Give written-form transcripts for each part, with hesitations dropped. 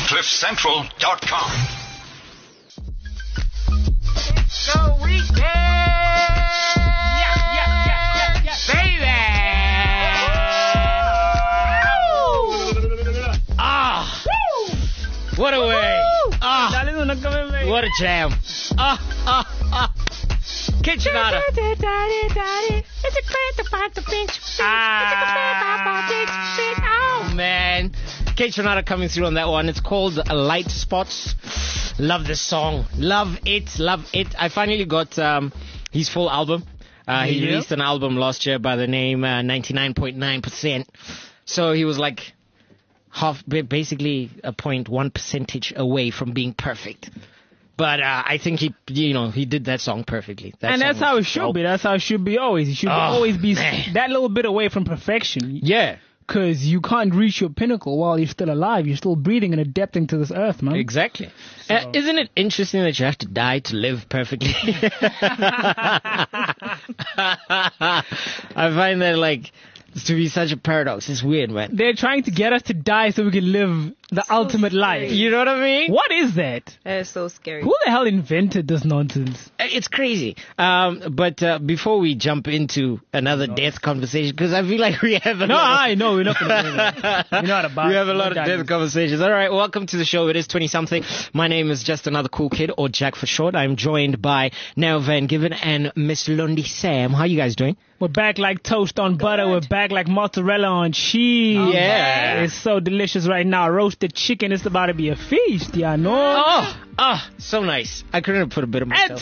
CliffCentral.com. It's the weekend! Yeah, baby! Ah! What a way! Ah! What a jam! Kitchenada! Oh man! Kitchenada coming through on that one. It's called Light Spots. Love this song. Love it. Love it. I finally got his full album. He released an album last year by the name 99.9%. So he was like basically a 0.1 percentage away from being perfect. But I think he did that song perfectly. And that's how it should be. That's how it should be always. It should always be that little bit away from perfection. Yeah. Because you can't reach your pinnacle while you're still alive. You're still breathing and adapting to this earth, man. Exactly. So. Isn't it interesting that you have to die to live perfectly? I find that to be such a paradox. It's weird, man. They're trying to get us to die so we can live the ultimate life. You know what I mean? What is that? That is so scary. Who the hell invented this nonsense? It's crazy. But before we jump into another death conversation, because I feel like we have we're not going to do that. We're not about We have a lot of death conversations. All right, welcome to the show. It is 20-something. My name is Just Another Cool Kid, or Jack for short. I'm joined by Nell Van Given and Miss Lundi Sam. How you guys doing? We're back like toast on butter. We're back like mozzarella on cheese. Yeah. It's so delicious right now. Roasted chicken. It's about to be a feast, yeah, no? So nice. I couldn't have put a bit of myself.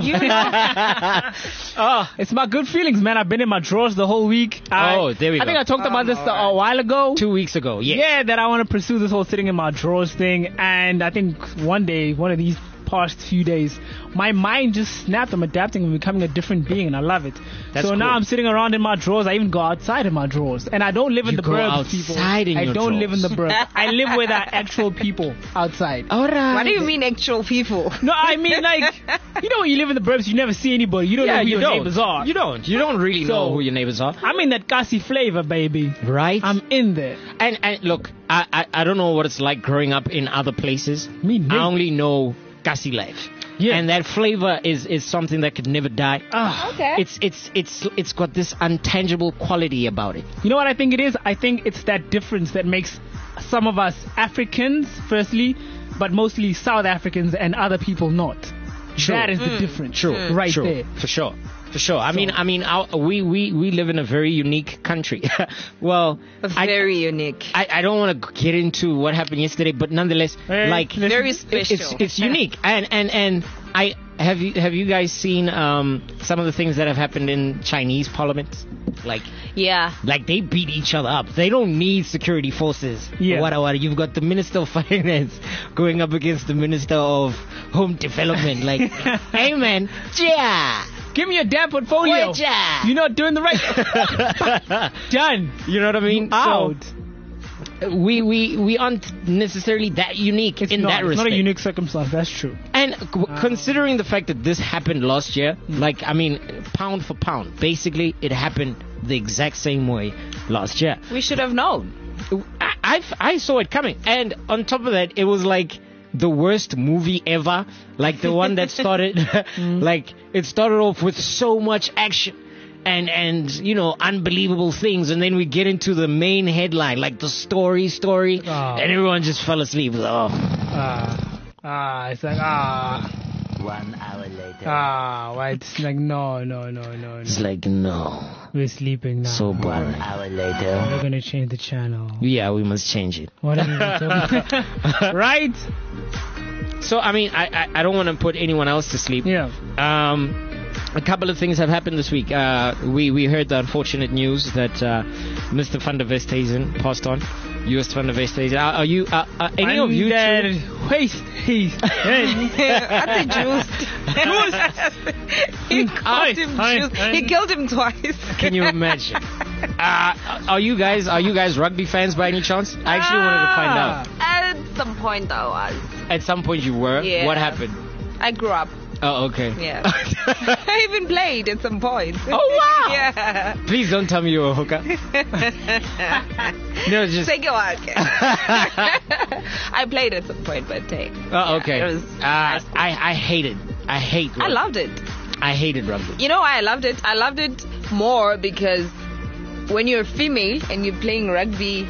It's my good feelings, man. I've been in my drawers the whole week. There we go. I think I talked about this a while ago. 2 weeks ago, yeah. Yeah, that I want to pursue this whole sitting in my drawers thing. And I think one day, one of these past few days, my mind just snapped. I'm adapting and becoming a different being, and I love it. That's so now cool. I'm sitting around in my drawers. I even go outside in my drawers, and I don't live in the burbs, people. I don't live in the burbs. I live where there are actual people outside. All right. What do you mean actual people? No, I mean when you live in the burbs, you never see anybody. You don't know who your neighbors are. You don't really know who your neighbors are. I'm in that Kasi flavor, baby. Right. I'm in there. And look, I don't know what it's like growing up in other places. Me neither. I only know Kasi life. Yeah. And that flavor is something that could never die. Okay. It's got this untangible quality about it. You know what I think it is? I think it's that difference that makes some of us Africans, firstly, but mostly South Africans and other people not. True. That is the difference. True. There. For sure. I mean, we live in a very unique country. Well, very unique. I don't want to get into what happened yesterday, but nonetheless, very special. It's unique. And have you guys seen some of the things that have happened in Chinese parliament? Like they beat each other up. They don't need security forces. Yeah. What? You've got the Minister of Finance going up against the Minister of Home Development. Like, hey man, give me a damn portfolio. You're not doing the right. Done. You know what I mean? Out. So, we aren't necessarily that unique that respect. It's not a unique circumstance. That's true. And considering the fact that this happened last year, pound for pound, basically it happened the exact same way last year. We should have known. I saw it coming, and on top of that, it was like the worst movie ever, like the one that started it started off with so much action and unbelievable things, and then we get into the main headline, like the story and everyone just fell asleep. It's like 1 hour later. It's like no. It's like no, we're sleeping now. so boring. 1 hour later. We're gonna change the channel. Yeah, we must change it. What are you talking about? Right? So I don't want to put anyone else to sleep. Yeah. A couple of things have happened this week. We heard the unfortunate news that Mr. Van der Westhuizen passed on. US Van der Westhuizen. Are you any of you two? He called him juice. He killed him twice. Can you imagine? Are you guys rugby fans by any chance? I actually wanted to find out. At some point I was. At some point you were? Yeah. What happened? I grew up Oh, okay. Yeah. I even played at some point. Oh, wow. Yeah. Please don't tell me you were a hooker. No, just... Take it out. I played at some point, but hey. Oh, okay. It was I hate it. I hate rugby. I loved it. I hated rugby. You know why I loved it? I loved it more because when you're female and you're playing rugby,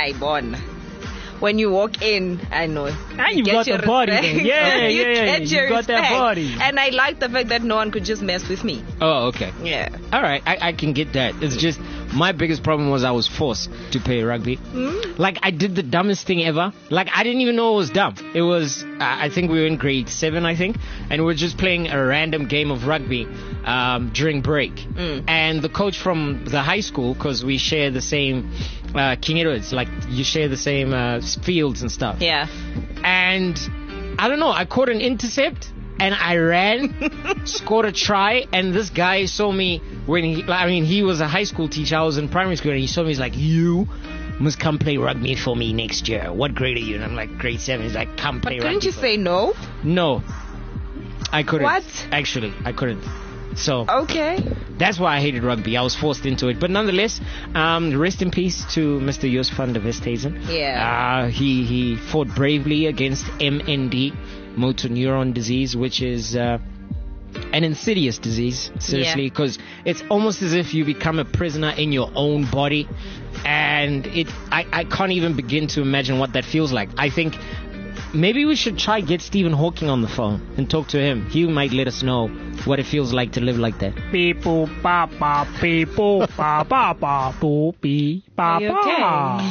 when you walk in, I know. And you've got the body. Yeah, you get your you've got that respect. body. And I like the fact that no one could just mess with me. Oh, okay. Yeah. All right, I can get that. It's just my biggest problem was I was forced to play rugby. Like I did the dumbest thing ever. Like I didn't even know it was dumb. It was I think we were in grade 7, I think, and we were just playing a random game of rugby during break. And the coach from the high school, because we share the same King Edwards, like you share the same fields and stuff. Yeah. And I don't know, I caught an intercept and I ran, scored a try, and this guy saw me when he was a high school teacher, I was in primary school, and he saw me, he's like, you must come play rugby for me next year. What grade are you? And I'm like, grade 7. He's like, come play rugby. Couldn't you say no? No, I couldn't. What? Actually, I couldn't. So Okay. that's why I hated rugby. I was forced into it. But nonetheless, rest in peace to Mr. Jos van der Westhuizen. Yeah. He fought bravely against MND, motor neuron disease, which is an insidious disease, seriously, because it's almost as if you become a prisoner in your own body. And I can't even begin to imagine what that feels like. I think maybe we should try get Stephen Hawking on the phone and talk to him. He might let us know what it feels like to live like that. People, ba ba, people, ba ba ba, boo bee, ba Are you ba.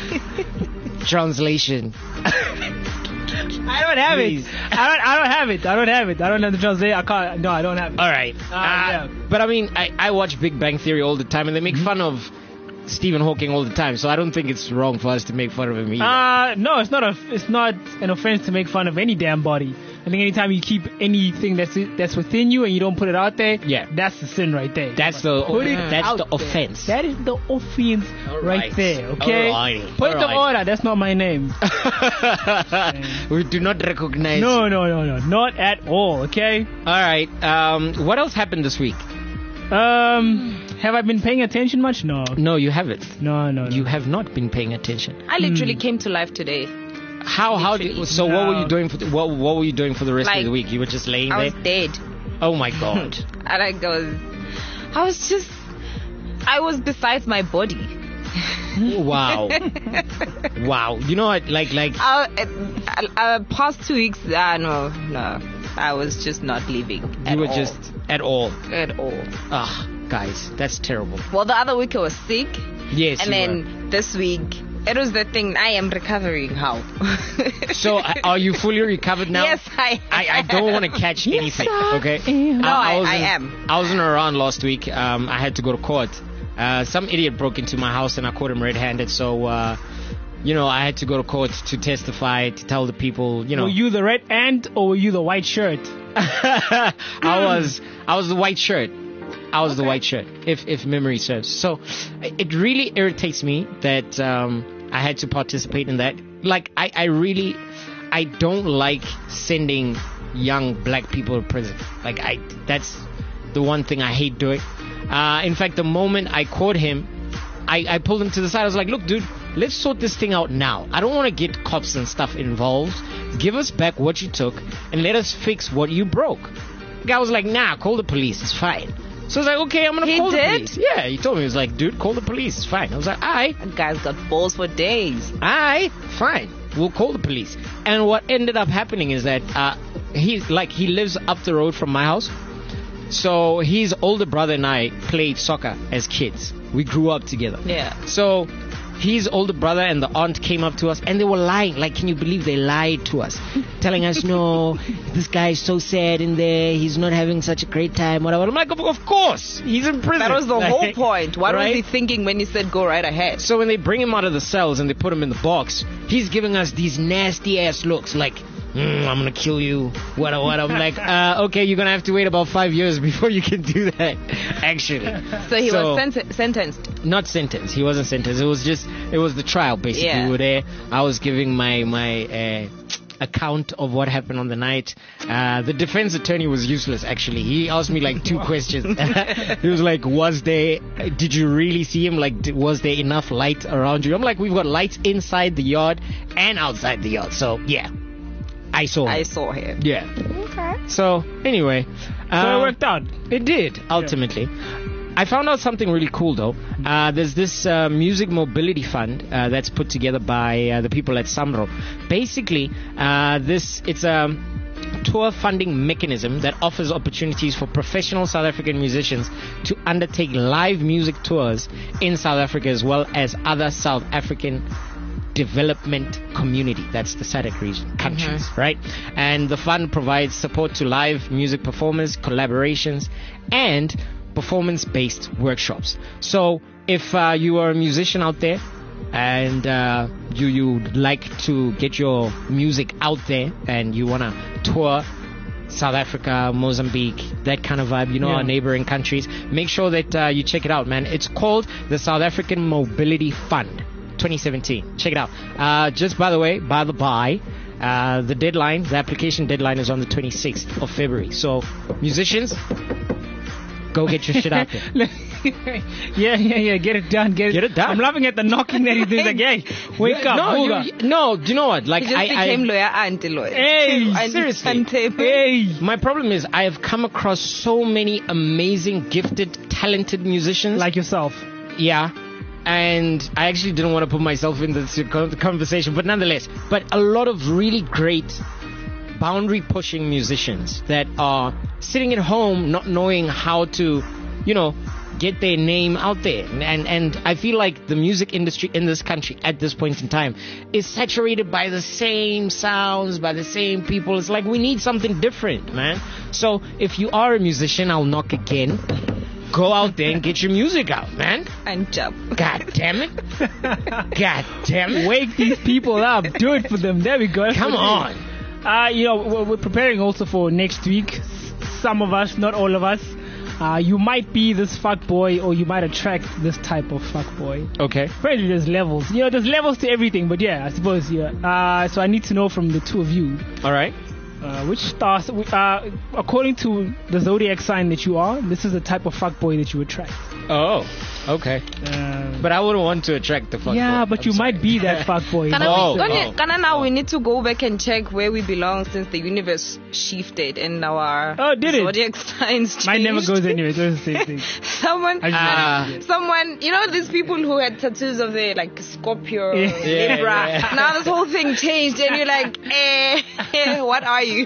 Translation. I don't have Please. it. I don't have it. I don't have the translation. I can't. No, I don't have it. All right. Yeah. But I mean, I watch Big Bang Theory all the time, and they make fun of Stephen Hawking all the time. So I don't think it's wrong for us to make fun of him either. No, it's not an offense to make fun of any damn body. I think anytime you keep anything that's within you and you don't put it out there, that's the sin right there. That's the offense. That is the offense right there. Okay. Alrighty. Point of order. That's not my name. We do not recognize. No, not at all. Okay. All right. What else happened this week? Have I been paying attention much? No. No, you haven't. No. You have not been paying attention. I literally came to life today. How Literally. so? What were you doing what were you doing for the rest of the week? You were just laying I there. was dead. Oh my god. I was besides my body. Wow. Wow. You know what? Like. Past 2 weeks. No. I was just not living. You were just at all. At all. Ah, guys, that's terrible. Well, the other week I was sick. Yes. And you then this week, it was the thing. I am recovering. How? So, are you fully recovered now? Yes, I don't want to catch anything. Okay. No, I am. I wasn't around last week. I had to go to court. Some idiot broke into my house and I caught him red-handed. So, I had to go to court to testify, to tell the people, Were you the red ant or were you the white shirt? I was the white shirt. I was the white shirt, if memory serves. So it really irritates me that I had to participate in that. Like, I don't like sending young black people to prison. Like, that's the one thing I hate doing. In fact, the moment I caught him, I pulled him to the side. I was like, look, dude, let's sort this thing out now. I don't want to get cops and stuff involved. Give us back what you took and let us fix what you broke. The guy was like, nah, call the police. It's fine. So I was like, okay, I'm going to call the police. Yeah, he told me. He was like, dude, call the police. It's fine. I was like, alright. That guy's got balls for days. Alright, fine. We'll call the police. And what ended up happening is that he lives up the road from my house. So his older brother and I played soccer as kids. We grew up together. Yeah. So his older brother and the aunt came up to us and they were lying. Like, can you believe they lied to us? Telling us, no, this guy is so sad in there. He's not having such a great time. Whatever. I'm like, of course. He's in prison. That was the whole point. What right? was he thinking when he said go right ahead? So when they bring him out of the cells and they put him in the box, he's giving us these nasty ass looks like, I'm going to kill you. What? I'm like, okay, you're going to have to wait about 5 years before you can do that, actually. So he was sentenced? Not sentenced. He wasn't sentenced. It was the trial, basically. Yeah. We were there. I was giving my account of what happened on the night. The defense attorney was useless, actually. He asked me like 2 questions. He was like, did you really see him? Like, was there enough light around you? I'm like, we've got lights inside the yard and outside the yard. So, yeah. I saw him. Yeah. Okay. So, anyway. So it worked out. It did, ultimately. I found out something really cool, though. There's this music mobility fund that's put together by the people at Samro. Basically, it's a tour funding mechanism that offers opportunities for professional South African musicians to undertake live music tours in South Africa, as well as other South African development community. That's the SADC region countries, right? And the fund provides support to live music performers, collaborations, and performance-based workshops. So if you are a musician out there and you'd like to get your music out there and you want to tour South Africa, Mozambique, that kind of vibe, our neighboring countries, make sure that you check it out, man. It's called the South African Mobility Fund 2017. Check it out. Just by the application deadline is on the 26th of February. So musicians, go get your shit out there. Yeah. Get it done. Get it done. I'm laughing at the knocking that he did. Like, hey, wake up. No, do you know what? Like, he just became lawyer, anti-lawyer. Hey, seriously. Hey. My problem is I have come across so many amazing, gifted, talented musicians. Like yourself. Yeah. And I actually didn't want to put myself in this conversation, but nonetheless. But a lot of really great boundary-pushing musicians that are sitting at home not knowing how to, get their name out there. And I feel like the music industry in this country at this point in time is saturated by the same sounds, by the same people. It's like we need something different, man. So if you are a musician, I'll knock again. Go out there and get your music out, man. And jump. God damn it. God damn it. Wake these people up. Do it for them. There we go. Come on. We're preparing also for next week. Some of us, not all of us. You might be this fuckboy, or you might attract this type of fuckboy. Okay. Apparently there's levels. There's levels to everything, but yeah, I suppose, yeah. So I need to know from the two of you. All right. Which stars, according to the zodiac sign that you are, this is the type of fuckboy that you attract. Oh, okay. But I wouldn't want to attract the fuckboy. Yeah, but you might be that fuckboy. Now we need to go back and check where we belong since the universe shifted and our zodiac signs changed. Mine never goes anywhere. It's the same thing. Someone, these people who had tattoos of the Scorpio, Libra. Yeah. Now this whole thing changed, and you're like, what are you?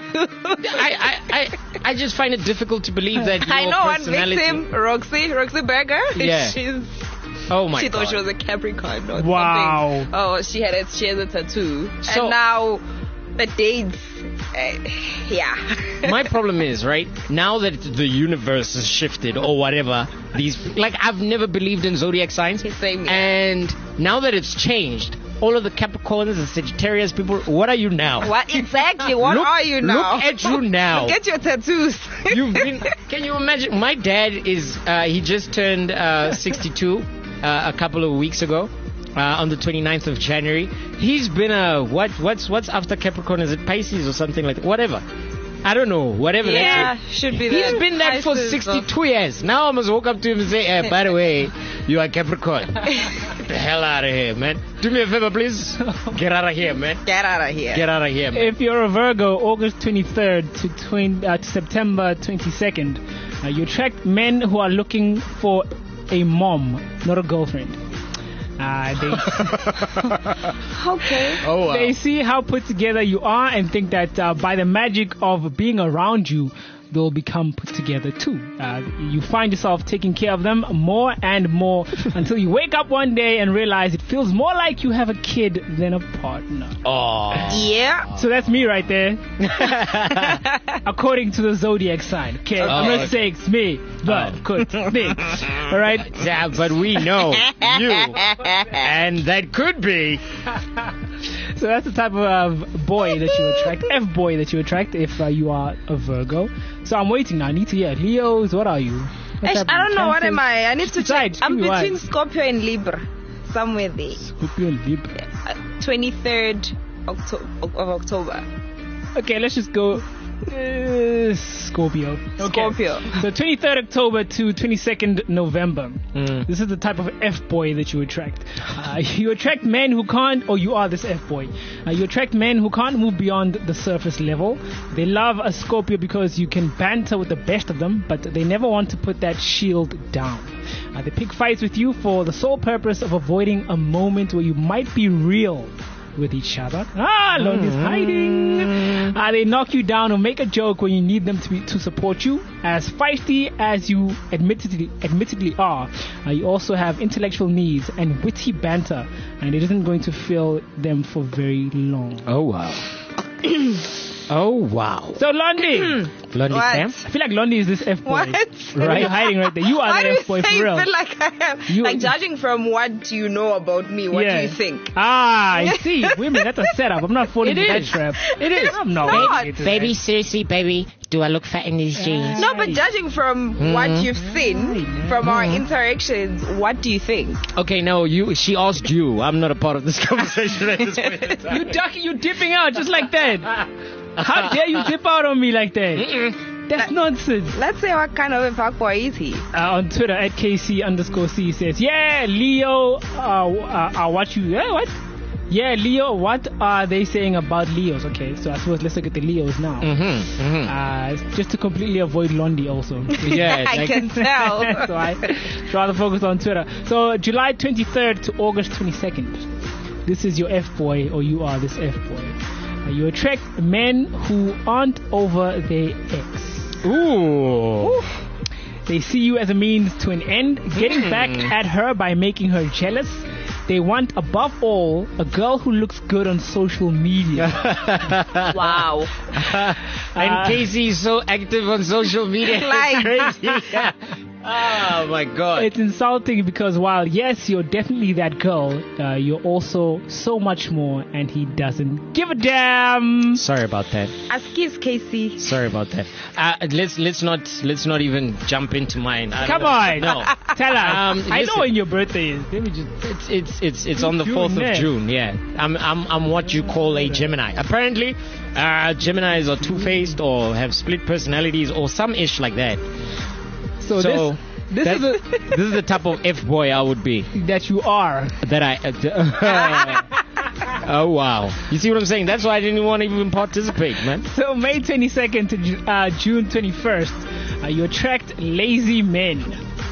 I just find it difficult to believe that your I know personality... one victim, Roxy Berger. Yeah. She thought she was a Capricorn or something. Wow. She has a tattoo. So, and now the dates, My problem is, right, now that the universe has shifted or whatever, I've never believed in zodiac signs. Same, yeah. And now that it's changed, all of the Capricorns and Sagittarius people, what are you now? What exactly? What are you now? Look at you now. Look at your tattoos. Can you imagine? My dad he just turned 62 a couple of weeks ago. On the 29th of January. He's been what's after Capricorn? Is it Pisces or something like that? Whatever. I don't know. Whatever that is. Should be He's been that for 62 years. Now I must walk up to him and say, by the way, you are Capricorn. Get the hell out of here, man. Do me a favor, please. Get out of here, man. Get out of here. Get out of here, man. If you're a Virgo, August 23rd to September 22nd, you attract men who are looking for a mom, not a girlfriend. Okay. Oh, wow. They see how put together you are and think that by the magic of being around you, they'll become put together too. You find yourself taking care of them more and more until you wake up one day and realize it feels more like you have a kid than a partner. Oh. Yeah. So that's me right there. According to the zodiac sign. Okay, I'm not saying it's me, but could be. All right? Yeah, but we know you. And that could be. So that's the type of boy that you attract, F-boy that you attract if you are a Virgo. So I'm waiting now. I need to hear Leos. What are you? I don't know. What am I? I need to check. I'm between why. Scorpio and Libra. Somewhere there. Scorpio and Libra. 23rd October? Okay, let's just go Scorpio. Okay. Scorpio. So 23rd October to 22nd November. This is the type of F-boy that you attract. You attract men who can't, or you are this F-boy. You attract men who can't move beyond the surface level. They love a Scorpio because you can banter with the best of them, but they never want to put that shield down. They pick fights with you for the sole purpose of avoiding a moment where you might be real with each other. Lonnie's hiding. They knock you down or make a joke when you need them to support you. As feisty as you admittedly are, you also have intellectual needs and witty banter, and it isn't going to fill them for very long. Oh wow. Oh wow. So Londi, Londi What? Sam? I feel like Londi is this F-boy. What? Right? You're hiding right there. You are Why the do you F-boy say for real. I feel like I am? You- Like, judging from what you know about me, what do you think? I see. Women, that's a setup. I'm not falling It into that is. trap. It is. I'm not. Not. falling into Baby, that. seriously, baby, do I look fat in these jeans? No, but judging from what you've seen from our interactions, what do you think? Okay, no, she asked you. I'm not a part of this conversation at this point in time. You ducking, you dipping out just like that. How dare you dip out on me like that? That's nonsense. Let's say what kind of a fuckboy is he? On Twitter at KC_C says, yeah, Leo, what you, what? Yeah, Leo, what are they saying about Leos? Okay, so I suppose let's look at the Leos now. Just to completely avoid Londi also. Yeah, I like- can tell. So I rather focus on Twitter. So July 23rd to August 22nd. This is your F-boy, or you are this F-boy. You attract men who aren't over their ex. Ooh. They see you as a means to an end, getting back at her by making her jealous. They want, above all, a girl who looks good on social media. Wow. And Casey is so active on social media. Like- It's crazy. Oh my god. It's insulting because while, yes, you're definitely that girl, you're also so much more, and he doesn't give a damn. Sorry about that. Askis Casey. Sorry about that. Let's not even jump into mine. Come on. No. Tell us. I know Listen. when your birthday is. Let me just... It's on the June, 4th yeah. of June. Yeah. I'm what you call a Gemini. Apparently, Geminis are two-faced or have split personalities or some ish like that. So this is this is the type of F-boy I would be. that you are. That oh wow. You see what I'm saying? That's why I didn't want to even participate, man. So May 22nd to June 21st, you attract lazy men.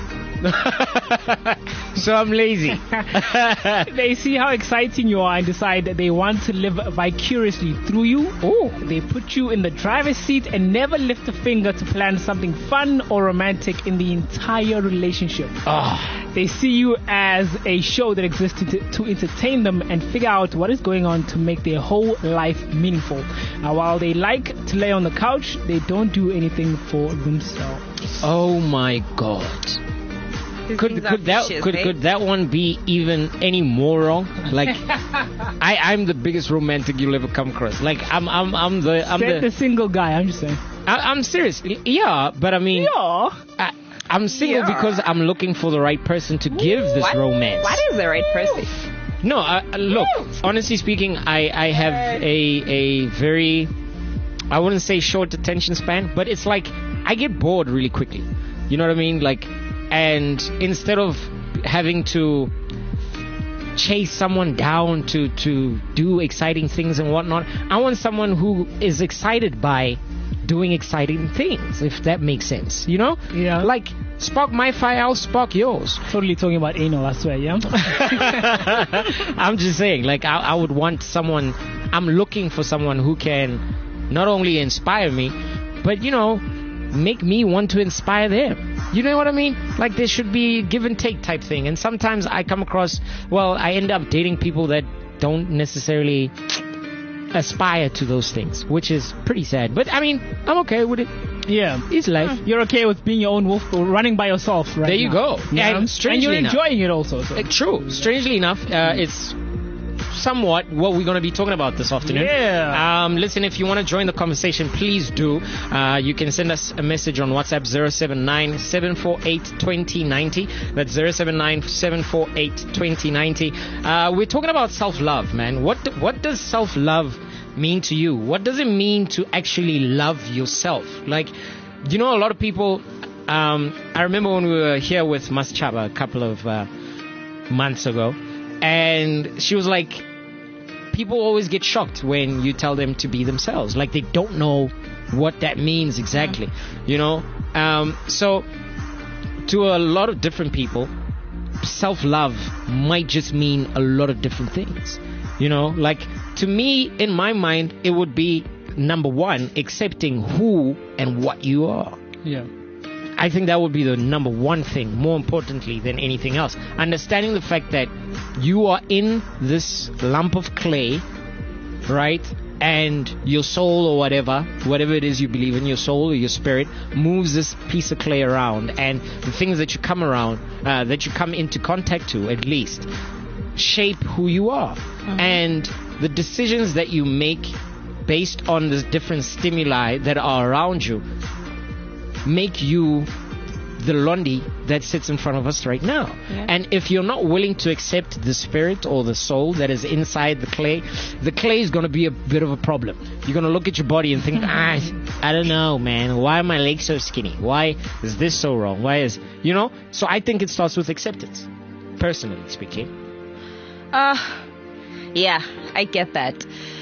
So I'm lazy. They see how exciting you are and decide that they want to live vicariously through you. Oh, they put you in the driver's seat and never lift a finger to plan something fun or romantic in the entire relationship. They see you as a show that exists to entertain them and figure out what is going on to make their whole life meaningful. While they like to lay on the couch, they don't do anything for themselves. Oh my god. These Could things are that vicious, could that one be even any more wrong? Like I'm the biggest romantic you'll ever come across. Like I'm Said the single guy, I'm just saying. I'm serious. Yeah, but I mean Yeah. I'm single Yeah. because I'm looking for the right person to give this What? romance. What is the right person? No, look, honestly speaking, I have a very, I wouldn't say short attention span, but it's like I get bored really quickly. You know what I mean? Like, and instead of having to chase someone down to do exciting things and whatnot, I want someone who is excited by doing exciting things, if that makes sense. You know? Yeah. Like, spark my fire, I'll spark yours. Totally talking about anal, I swear, yeah? I'm just saying, like, I would want someone, I'm looking for someone who can not only inspire me, but, you know, make me want to inspire them. You know what I mean? Like, there should be give and take type thing. And sometimes I come across, well, I end up dating people that don't necessarily aspire to those things, which is pretty sad. But, I mean, I'm okay with it. Yeah. It's life. You're okay with being your own wolf, running by yourself, right? There you now. go. Yeah. And strangely you're enough- enjoying it also. So. True. Strangely enough, it's somewhat what we're going to be talking about this afternoon. Yeah. Listen, if you want to join the conversation, please do. You can send us a message on WhatsApp 079-748-2090. That's 079-748-2090. We're talking about self-love, man. What does self-love mean to you? What does it mean to actually love yourself? Like, you know, a lot of people. I remember when we were here with Mas Chaba a couple of months ago, and she was like, people always get shocked when you tell them to be themselves. Like, they don't know what that means exactly, you know? So to a lot of different people, self-love might just mean a lot of different things, you know? Like, to me, in my mind, it would be, number one, accepting who and what you are. Yeah. I think that would be the number one thing, more importantly than anything else. Understanding the fact that you are in this lump of clay, right? And your soul or whatever it is you believe in, your soul or your spirit, moves this piece of clay around. And the things that you come around, that you come into contact to, at least, shape who you are. Mm-hmm. And the decisions that you make based on the different stimuli that are around you make you the Londi that sits in front of us right now. Yeah. And if you're not willing to accept the spirit or the soul that is inside the clay is going to be a bit of a problem. You're going to look at your body and think, I don't know, man. Why are my legs so skinny? Why is this so wrong? Why is, you know? So I think it starts with acceptance, personally speaking. Yeah, I get that.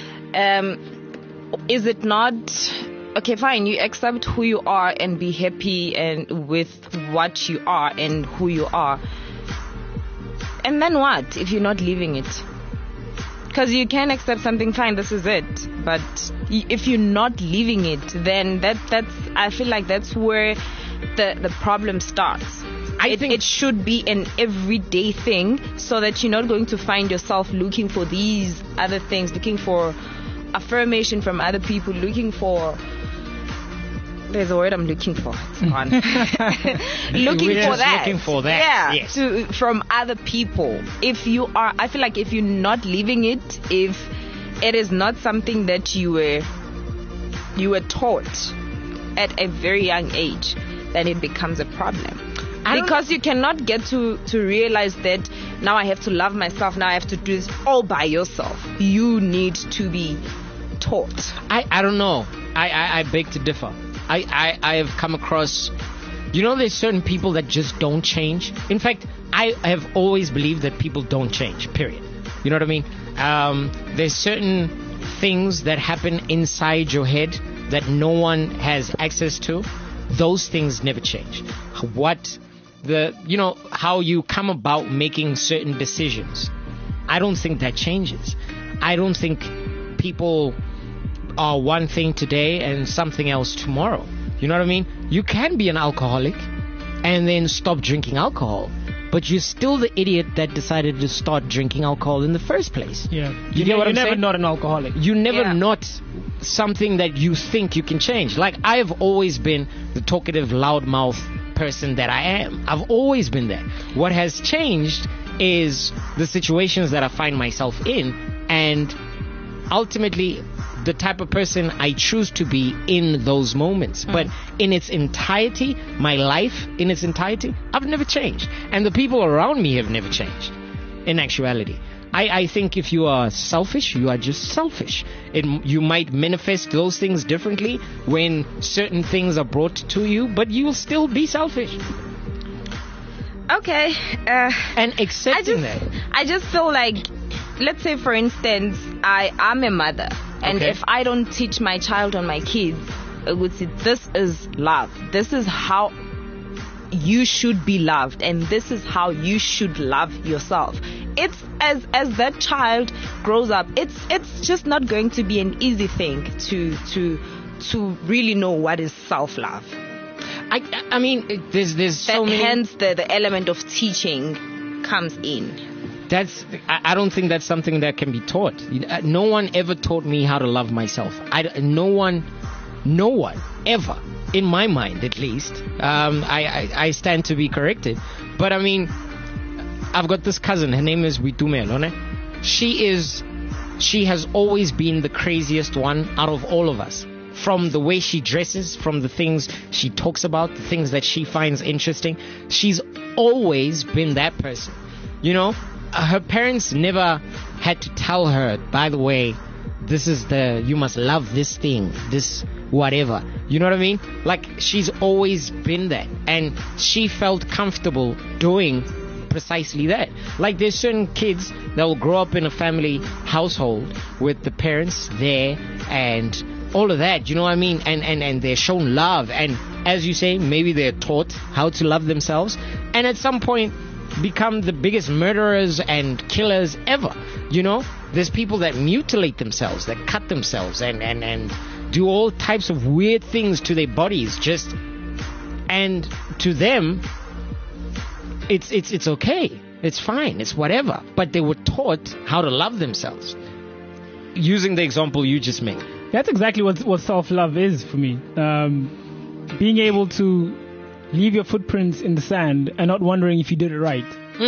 Is it not... Okay, fine. You accept who you are and be happy and with what you are and who you are. And then what if you're not living it? Because you can accept something, fine, this is it. But if you're not living it, then that's I feel like that's where the problem starts. I think it should be an everyday thing, so that you're not going to find yourself looking for these other things, looking for affirmation from other people, looking for... There's a word I'm looking for. It's gone. Looking for that. Yeah. Yes. From other people. If you are, I feel like if you're not living it, if it is not something that you were taught at a very young age, then it becomes a problem. Because you cannot get to realize that now I have to love myself. Now I have to do this all by yourself. You need to be taught. I don't know. I beg to differ. I have come across, you know, there's certain people that just don't change. In fact, I have always believed that people don't change, period. You know what I mean? There's certain things that happen inside your head that no one has access to. Those things never change. How you come about making certain decisions, I don't think that changes. I don't think people are one thing today and something else tomorrow. You know what I mean? You can be an alcoholic and then stop drinking alcohol, but you're still the idiot that decided to start drinking alcohol in the first place. Yeah. You get what I'm saying? You're never not an alcoholic. You never not something that you think you can change. Like, I have always been the talkative, loudmouth person that I am. I've always been that. What has changed is the situations that I find myself in, and ultimately the type of person I choose to be in those moments. But in its entirety, my life in its entirety, I've never changed. And the people around me have never changed, in actuality. I think if you are selfish, you are just selfish. You might manifest those things differently when certain things are brought to you, but you'll still be selfish. Okay. And accepting that. I just feel like, let's say, for instance, I am a mother. And if I don't teach my child or my kids, I would say, this is love. This is how you should be loved. And this is how you should love yourself. It's as that child grows up, it's just not going to be an easy thing to really know what is self-love. I mean, there's so many. Hence the element of teaching comes in. I don't think that's something that can be taught. No one ever taught me how to love myself. No one ever, in my mind at least. I stand to be corrected. But I mean, I've got this cousin. Her name is Witumelo. She is she has always been the craziest one out of all of us. From the way she dresses, from the things she talks about, the things that she finds interesting. She's always been that person. You know, her parents never had to tell her, by the way, you must love this thing, this whatever. You know what I mean? Like, she's always been that. And she felt comfortable doing precisely that. Like, there's certain kids that will grow up in a family household with the parents there and all of that, you know what I mean? And they're shown love. And as you say, maybe they're taught how to love themselves. And at some point, become the biggest murderers and killers ever. You know, there's people that mutilate themselves, that cut themselves and do all types of weird things to their bodies, and to them it's okay, it's fine, it's whatever, but they were taught how to love themselves, using the example you just made. That's exactly what self-love is for me. Being able to leave your footprints in the sand and not wondering if you did it right.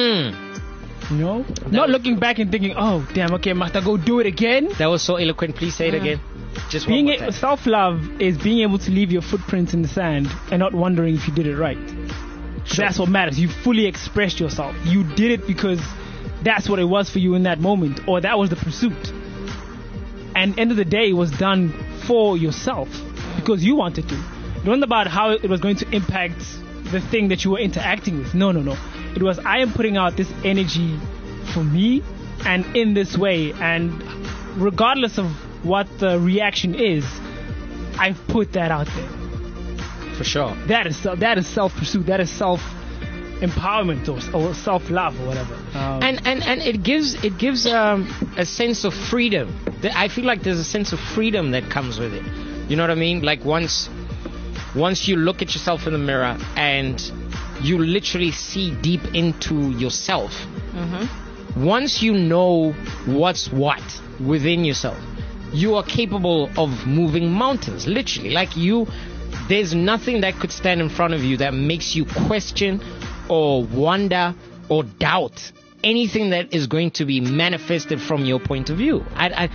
You know? Not looking back and thinking, oh, damn, okay, must I go do it again? That was so eloquent. Please say it again. Just one more time. Self-love is being able to leave your footprints in the sand and not wondering if you did it right. Sure. That's what matters. You fully expressed yourself. You did it because that's what it was for you in that moment, or that was the pursuit. And end of the day, it was done for yourself because you wanted to. It wasn't about how it was going to impact the thing that you were interacting with. No. It was, I am putting out this energy for me and in this way. And regardless of what the reaction is, I've put that out there. For sure. That is self-pursuit. That is self-empowerment or self-love or whatever. And it gives a sense of freedom. I feel like there's a sense of freedom that comes with it. You know what I mean? Like once you look at yourself in the mirror and you literally see deep into yourself. Mm-hmm. Once you know what's what within yourself, you are capable of moving mountains. Literally, like there's nothing that could stand in front of you that makes you question or wonder or doubt anything that is going to be manifested from your point of view.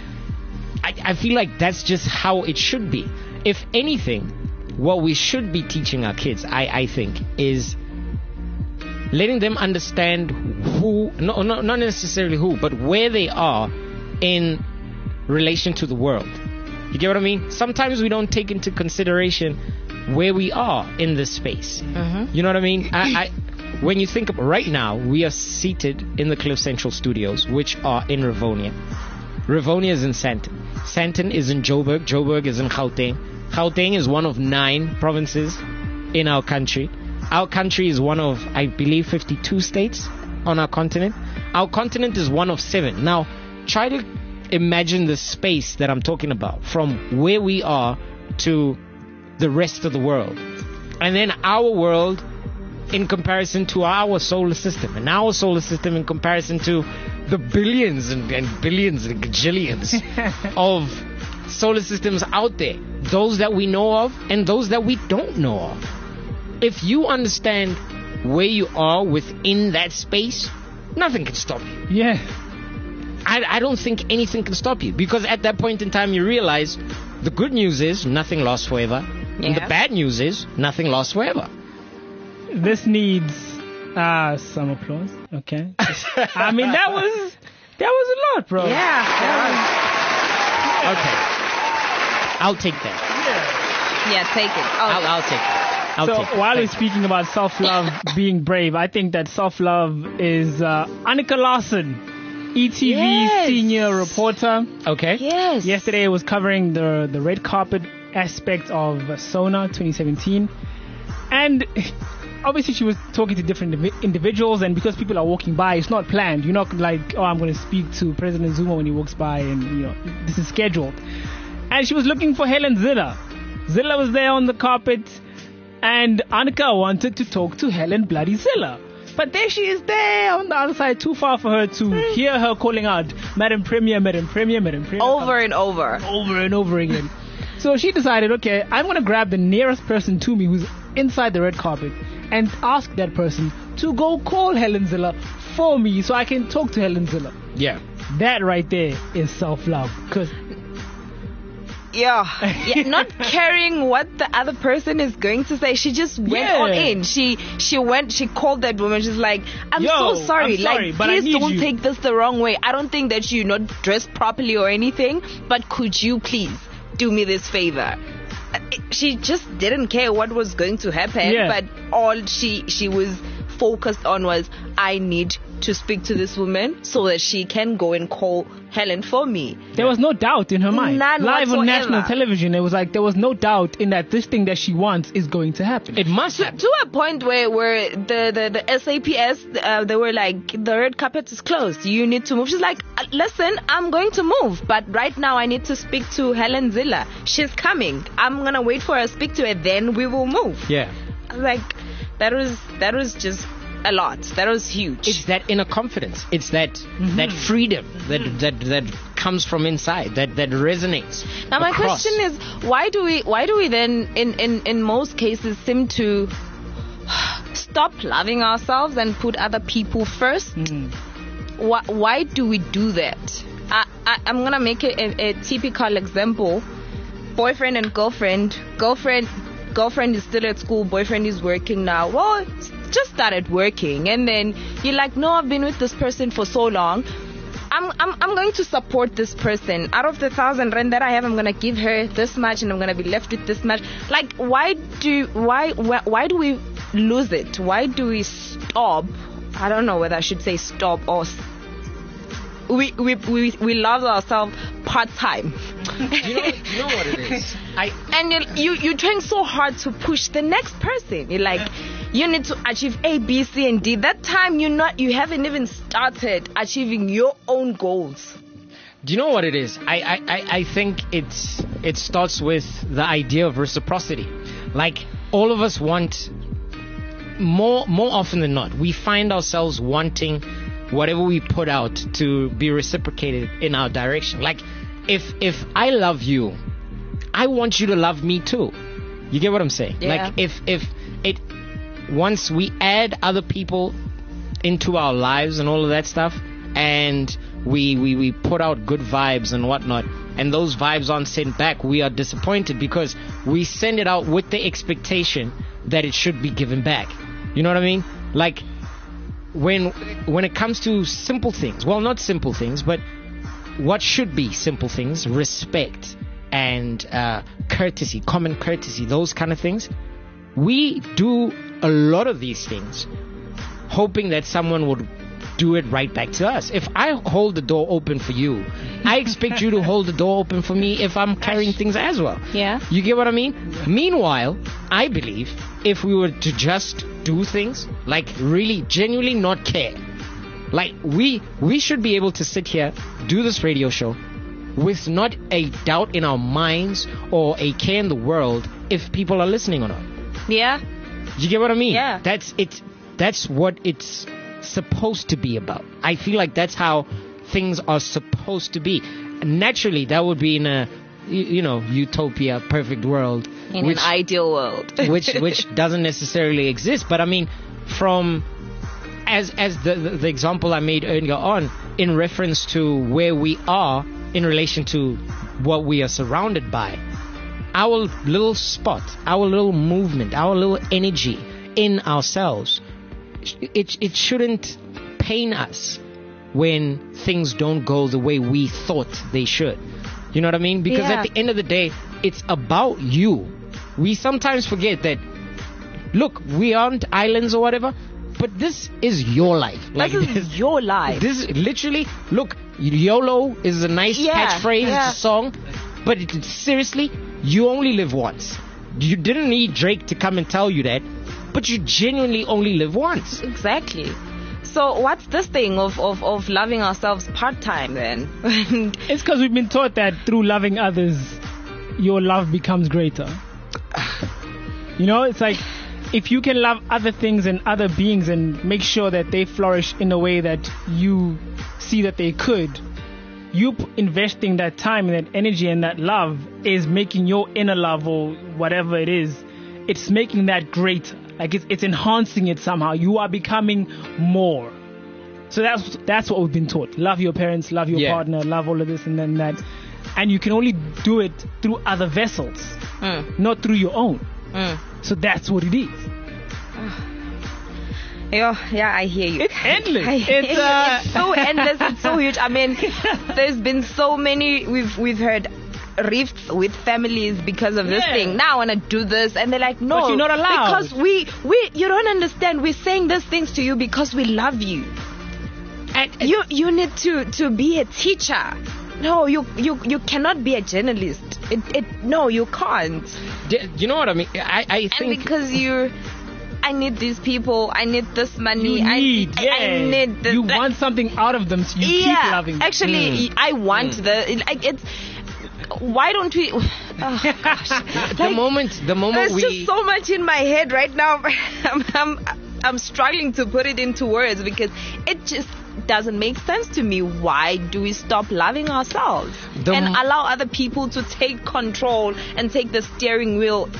I feel like that's just how it should be. If anything, what we should be teaching our kids, I think, is letting them understand not necessarily who, but where they are in relation to the world. You get what I mean? Sometimes we don't take into consideration where we are in this space. Mm-hmm. You know what I mean? When you think of right now, we are seated in the Cliff Central Studios, which are in Rivonia. Rivonia is in Sandton. Sandton is in Joburg. Joburg is in Gauteng. Gauteng is one of 9 provinces in our country. Our country is one of, I believe, 52 states on our continent. Our continent is one of 7. Now, try to imagine the space that I'm talking about, from where we are to the rest of the world. And then our world in comparison to our solar system, and our solar system in comparison to the billions and billions and gajillions of solar systems out there, those that we know of and those that we don't know of. If you understand where you are within that space, nothing can stop you. Yeah. I don't think anything can stop you, because at that point in time you realize the good news is nothing lasts forever, and the bad news is nothing lasts forever. This needs some applause. Okay. I mean, that was a lot, bro. Yeah. Okay. I'll take that. Yeah, take it. I'll take it. While we're speaking about self-love being brave, I think that self-love is Annika Larson, ETV senior reporter. Okay. Yes. Yesterday was covering the red carpet aspect of SONA 2017. And obviously she was talking to different individuals, and because people are walking by, it's not planned. You're not like, oh, I'm going to speak to President Zuma when he walks by, and this is scheduled. And she was looking for Helen Zille. Zille was there on the carpet, and Annika wanted to talk to Helen bloody Zille. But there she is there on the other side, too far for her to hear her calling out, Madam Premier, Madam Premier, Madam Premier. Over and over. Over and over again. So she decided, okay, I'm going to grab the nearest person to me who's inside the red carpet and ask that person to go call Helen Zille for me so I can talk to Helen Zille. Yeah. That right there is self-love. Because Yeah, not caring what the other person is going to say. She just went Yeah. all in. She called that woman. She's like, I'm Yo, so sorry. I'm sorry, like, but I please need don't you." take this the wrong way. I don't think that you're not dressed properly or anything, but could you please do me this favor? She just didn't care what was going to happen, Yeah. but all she was focused on was, I need to speak to this woman so that she can go and call Helen for me. there was no doubt in her mind. None Live on whatsoever. national television, it was like there was no doubt in that this thing that she wants is going to happen. It must happen. To a point where the SAPS, they were like, the red carpet is closed. You need to move. She's like, listen, I'm going to move, but right now I need to speak to Helen Ziller. She's coming. I'm gonna wait for her to speak to her. Then we will move. Yeah. I was like, that was just a lot. That was huge. It's that inner confidence. It's that that freedom that comes from inside that resonates. Now my across. question is, why do we then in most cases seem to stop loving ourselves and put other people first? Why do we do that? I'm gonna make a typical example. Boyfriend and girlfriend is still at school, boyfriend is working now. Well, just started working, and then you're like, no, I've been with this person for so long. I'm going to support this person. Out of the 1,000 rand that I have, I'm gonna give her this much, and I'm gonna be left with this much. Like, why do we lose it? Why do we stop? I don't know whether I should say stop or we love ourselves part time. you know what it is. And you're trying so hard to push the next person. You're like, you need to achieve A, B, C, and D. That time you haven't even started achieving your own goals. Do you know what it is? I think it starts with the idea of reciprocity. Like, all of us want more often than not, we find ourselves wanting whatever we put out to be reciprocated in our direction. Like, if I love you, I want you to love me too. You get what I'm saying? Yeah. Like, if it once we add other people into our lives and all of that stuff, and we put out good vibes and whatnot, and those vibes aren't sent back, we are disappointed because we send it out with the expectation that it should be given back. You know what I mean? Like, when it comes to simple things, well, not simple things, but what should be simple things, respect and courtesy, common courtesy, those kind of things, we do a lot of these things hoping that someone would do it right back to us. If I hold the door open for you, I expect you to hold the door open for me if I'm carrying things as well. Yeah. You get what I mean? Meanwhile, I believe if we were to just do things, like really genuinely not care, like we should be able to sit here, do this radio show with not a doubt in our minds or a care in the world if people are listening or not. Yeah. You get what I mean? Yeah. That's it. That's what it's supposed to be about. I feel like that's how things are supposed to be. Naturally, that would be in a utopia, perfect world, In an ideal world. which doesn't necessarily exist. But I mean, from as the example I made earlier on, in reference to where we are in relation to what we are surrounded by, our little spot, our little movement, our little energy in ourselves, it shouldn't pain us when things don't go the way we thought they should. You know what I mean? Because Yeah. at the end of the day, it's about you. We sometimes forget that, look, we aren't islands or whatever, but this is your life. Like, This is your life. this literally, look, YOLO is a nice catchphrase, yeah. it's a song, but seriously, you only live once. You didn't need Drake to come and tell you that, but you genuinely only live once. Exactly. So what's this thing of loving ourselves part-time then? It's because we've been taught that through loving others, your love becomes greater. You know, it's like if you can love other things and other beings and make sure that they flourish in a way that you see that they could, you investing that time and that energy and that love is making your inner love or whatever it is, it's making that greater. Like it's enhancing it somehow. You are becoming more. So that's what we've been taught. Love your parents, love your Yeah. partner, love all of this and then that. And you can only do it through other vessels, not through your own. So that's what it is. Yeah, I hear you. It's endless. I hear It's you. It's so endless. It's so huge. I mean, there's been so many. We've heard rifts with families because of this Yeah. thing. Now I want to do this, and they're like, no, But you're not allowed. because we you don't understand. We're saying these things to you because we love you. And You need to be a teacher. No, you cannot be a journalist. No, you can't. you know what I mean? I And think because I need these people. I need this money. You need, I need this. you want something out of them, so you keep loving them. Actually, I want it's. Why don't we? Oh, gosh. the moment There's we just so much in my head right now. I'm struggling to put it into words because it just doesn't make sense to me. Why do we stop loving ourselves and allow other people to take control and take the steering wheel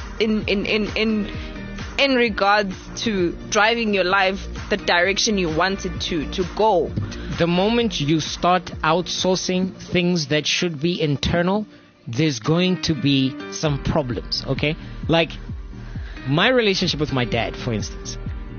in regards to driving your life the direction you want it to go? the moment you start outsourcing things that should be internal, there's going to be some problems, okay? Like my relationship with my dad, for instance.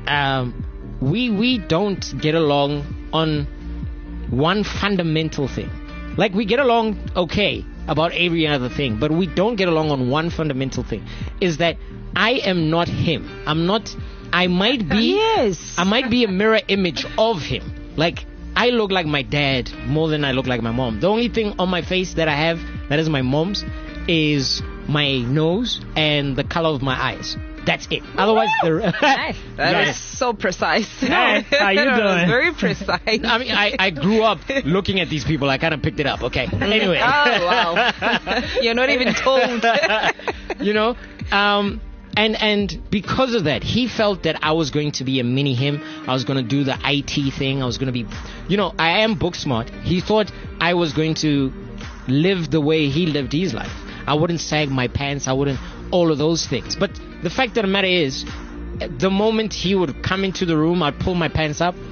We don't get along on one fundamental thing. Like we get along okay about every other thing, but we don't get along on one fundamental thing. Is that I am not him. I might be Yes. I might be a mirror image of him. Like I look like my dad more than I look like my mom. The only thing on my face that I have that is my mom's is my nose and the color of my eyes. That's it. Otherwise, Nice. That Yeah. was so precise. Hey, how you That was doing? very precise. I mean, I grew up looking at these people. I kind of picked it up. Okay. Anyway. Oh wow. You're not even told. You know, and because of that, he felt that I was going to be a mini him. I was going to do the IT thing. I was going to be, I am book smart. He thought I was going to live the way he lived his life. I wouldn't sag my pants. I wouldn't all of those things. But the fact of the matter is, the moment he would come into the room, I'd pull my pants up.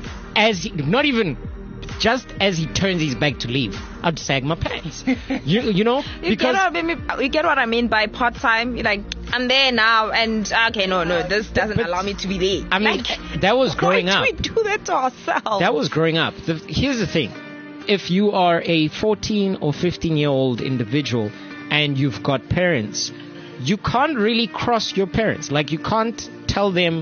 Just as he turns his back to leave, I'd sag my pants. You know? You get what I mean by part time. You're like, I'm there now, and okay, no, this doesn't allow me to be there. I mean, that was growing up. Why do we do that to ourselves? That was growing up. Here's the thing. If you are a 14 or 15-year-old individual and you've got parents, you can't really cross your parents. Like, you can't tell them,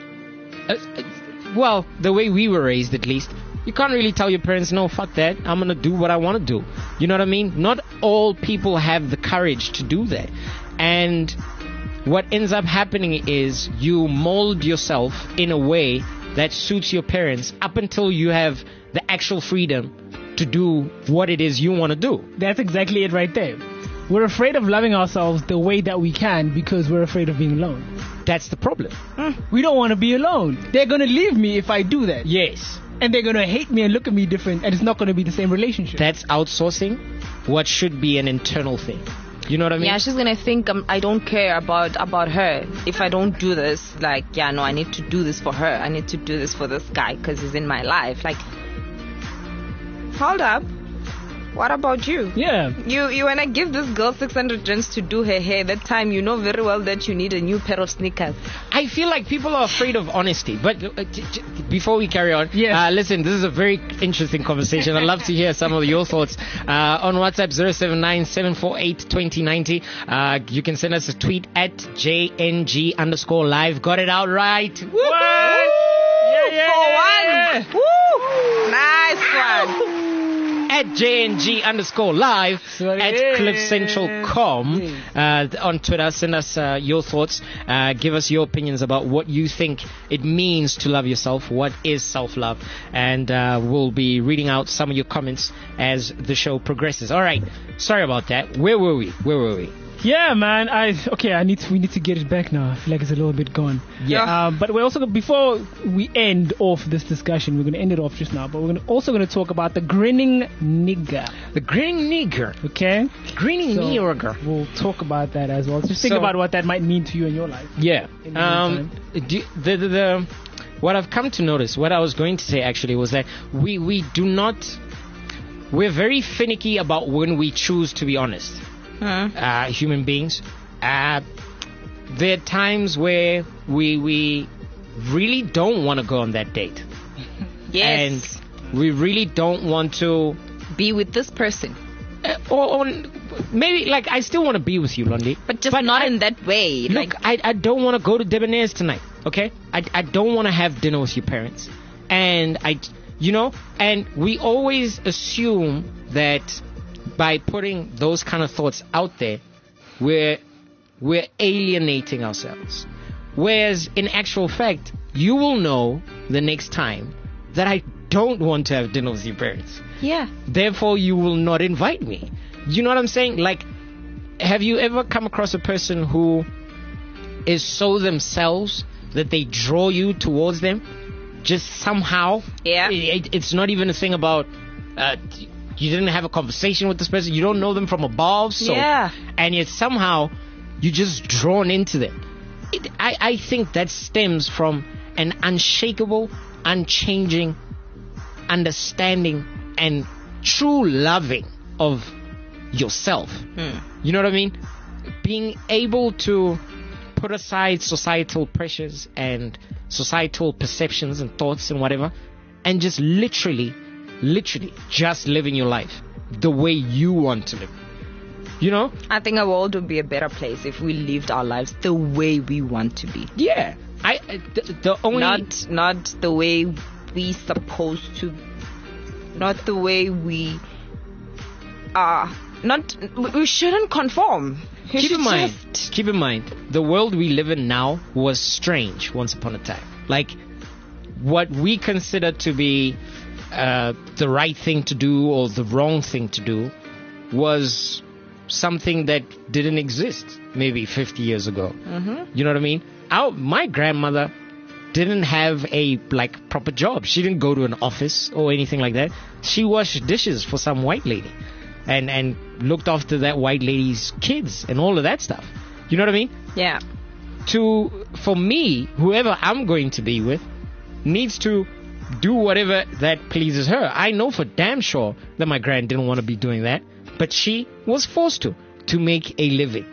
the way we were raised at least, you can't really tell your parents, no, fuck that, I'm going to do what I want to do. You know what I mean? Not all people have the courage to do that. And what ends up happening is you mold yourself in a way that suits your parents up until you have the actual freedom to do what it is you want to do. That's exactly it right there. We're afraid of loving ourselves the way that we can because we're afraid of being alone. That's the problem. We don't want to be alone. They're going to leave me if I do that. Yes. And they're going to hate me and look at me different, and it's not going to be the same relationship. That's outsourcing what should be an internal thing. You know what I mean? Yeah, she's gonna think I don't care about her if I don't do this. Like, yeah, no, I need to do this for her. I need to do this for this guy because he's in my life. Like, hold up. What about you? Yeah. You wanna give this girl 600 rands to do her hair. That time you know very well that you need a new pair of sneakers. I feel like people are afraid of honesty. But before we carry on, Yes. listen, this is a very interesting conversation. I'd love to hear some of your thoughts on WhatsApp 079-748-2090. You can send us a tweet at JNG_live. Got it out right. Woo! What? For one. Woo! Nice one. At JNG_live Sorry. at CliffCentral.com on Twitter. Send us your thoughts. Give us your opinions about what you think it means to love yourself. What is self-love? And we'll be reading out some of your comments as the show progresses. All right. Sorry about that. Where were we? Yeah, man. We need to get it back now. I feel like it's a little bit gone. Yeah. But we're also before we end off this discussion, we're going to end it off just now. But we're also going to talk about the grinning nigger. The grinning nigger. Okay. Grinning So nigger. we'll talk about that as well. Just think So- about what that might mean to you in your life. Yeah. In the meantime. what I've come to notice, what I was going to say actually was that we're very finicky about when we choose to be honest. Human beings. There are times where we really don't want to go on that date. Yes. And we really don't want to be with this person. Or maybe, like, I still want to be with you, Londi. But just not in that way. Look, I don't want to go to Debonair's tonight, okay? I don't want to have dinner with your parents. And and we always assume that by putting those kind of thoughts out there, we're alienating ourselves. Whereas, in actual fact, you will know the next time that I don't want to have dinner with your parents. Yeah. Therefore, you will not invite me. You know what I'm saying? Like, have you ever come across a person who is so themselves that they draw you towards them? Just somehow? Yeah. It's not even a thing about... you didn't have a conversation with this person. You don't know them from a bar of soap. Yeah. And yet somehow you're just drawn into them. I think that stems from an unshakable, unchanging understanding and true loving of yourself. You know what I mean? Being able to put aside societal pressures and societal perceptions and thoughts and whatever, and just literally just living your life the way you want to live. You know? I think our world would be a better place if we lived our lives the way we want to be. Yeah. The only... Not the way we supposed to... Not the way we are... We shouldn't conform. Keep in mind, the world we live in now was strange once upon a time. Like, what we consider to be the right thing to do or the wrong thing to do was something that didn't exist maybe 50 years ago. You know what I mean? My grandmother didn't have a proper job. She didn't go to an office or anything like that. She washed dishes for some white lady and looked after that white lady's kids and all of that stuff. You know what I mean? Yeah. For me, whoever I'm going to be with needs to do whatever that pleases her. I know for damn sure that my grand didn't want to be doing that, but she was forced to make a living.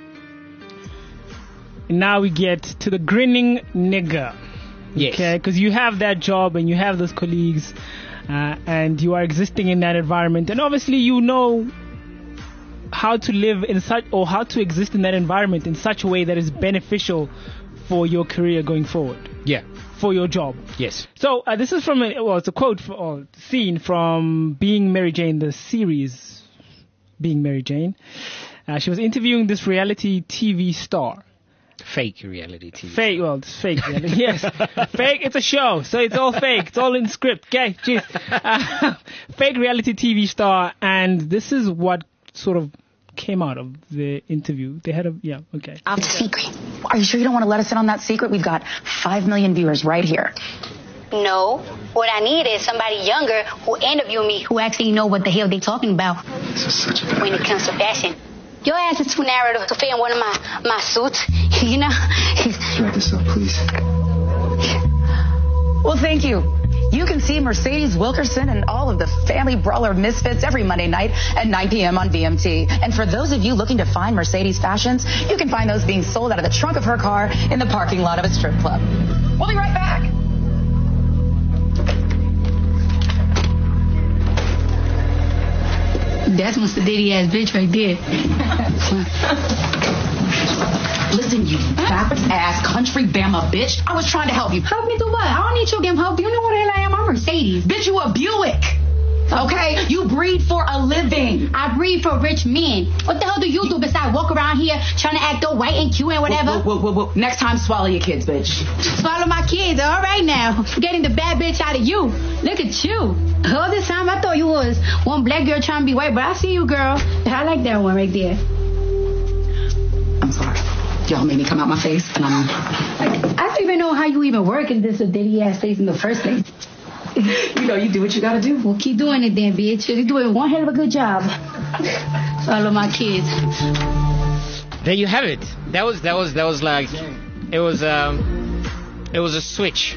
Now we get to the grinning nigger. Yes. Okay, because you have that job and you have those colleagues and you are existing in that environment, and obviously you know how to live in such, or how to exist in that environment in such a way that is beneficial for your career going forward. Yeah. For your job. Yes. So this is from it's a quote or scene from Being Mary Jane, the series Being Mary Jane. She was interviewing this reality TV star. Fake reality TV. Fake, well, it's fake reality. Yes. Fake, it's a show, so it's all fake. It's all in script. Okay, jeez. Fake reality TV star, and this is what sort of came out of the interview. They had okay. It's a secret. Are you sure you don't want to let us in on that secret? We've got 5 million viewers right here. No. What I need is somebody younger who interview me, who actually know what the hell they talking about when it comes to fashion. Your ass is too narrow to fit in one of my suits, you know? Drag this up, please. Well, thank you. You can see Mercedes Wilkerson and all of the Family Brawler misfits every Monday night at 9 p.m. on VMT. And for those of you looking to find Mercedes fashions, you can find those being sold out of the trunk of her car in the parking lot of a strip club. We'll be right back. That's my sedity ass bitch right there. Listen, you backwards ass country Bama bitch. I was trying to help you. Help me do what? I don't need your damn help. You know what the hell I am? I'm Mercedes. Bitch, you a Buick. Okay? You breed for a living. I breed for rich men. What the hell do you do besides walk around here trying to act all white and cute and whatever? Whoa. Next time, swallow your kids, bitch. Swallow my kids. All right now. Getting the bad bitch out of you. Look at you. All this time I thought you was one black girl trying to be white, but I see you, girl. I like that one right there. I'm sorry. Y'all made me come out my face, and I don't even know how you even work in this dirty ass face in the first place. You know, you do what you gotta do. Well, keep doing it then, bitch. You're doing one hell of a good job. Follow my kids. There you have it. That was like, it was a switch.